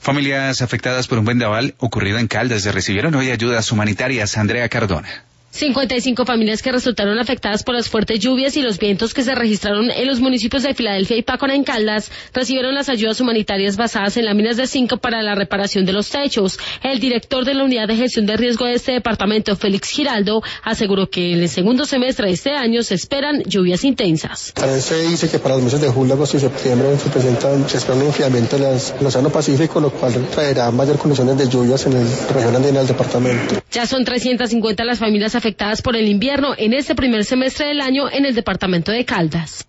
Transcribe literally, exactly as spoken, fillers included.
Familias afectadas por un vendaval ocurrido en Caldas recibieron hoy ayudas humanitarias. Andrea Cardona. cincuenta y cinco familias que resultaron afectadas por las fuertes lluvias y los vientos que se registraron en los municipios de Filadelfia y Pácora en Caldas recibieron las ayudas humanitarias basadas en láminas de zinc para la reparación de los techos. El director de la Unidad de Gestión de Riesgo de este departamento, Félix Giraldo, aseguró que en el segundo semestre de este año se esperan lluvias intensas. También se dice que para los meses de julio, agosto y septiembre se presentan, se espera un enfriamiento en el Océano Pacífico, lo cual traerá mayor condiciones de lluvias en la región andina del departamento. Ya son trescientas cincuenta las familias afectadas por el invierno en este primer semestre del año en el departamento de Caldas.